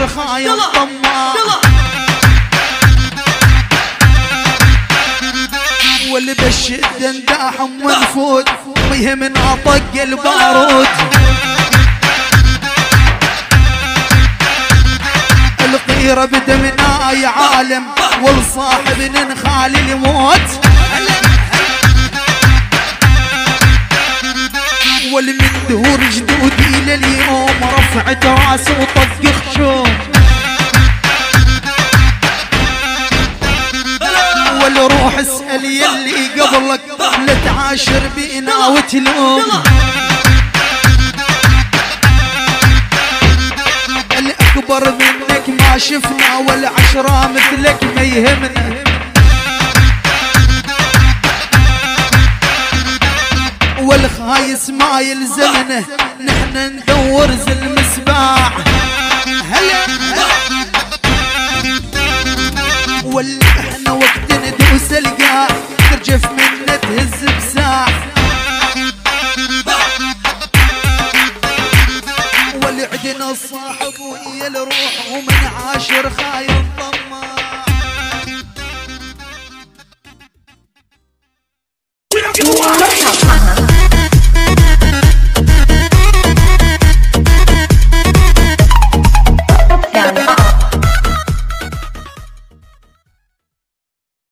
خاين طماع واللي بالشدة نداحم ونفوت ويهمنا طق البارود القيرة بدمنا يا عالم والصاحب ننخال الموت والمن دهور جدودي لليوم رفعت راسي وطق خشوم والروح اسأل يلي قبلك لا تعاشر بينا وتلوم الأكبر منك ما شفنا والعشرة مثلك ما يهمنا والخايس ما يلزمنا نحن ندور زي المسباح هلا واللي احنا وقت ندوس القاع ترجف منا تهز بساح واللي عدنا الصاحب ويا الروح ومن عاشر خاين طماع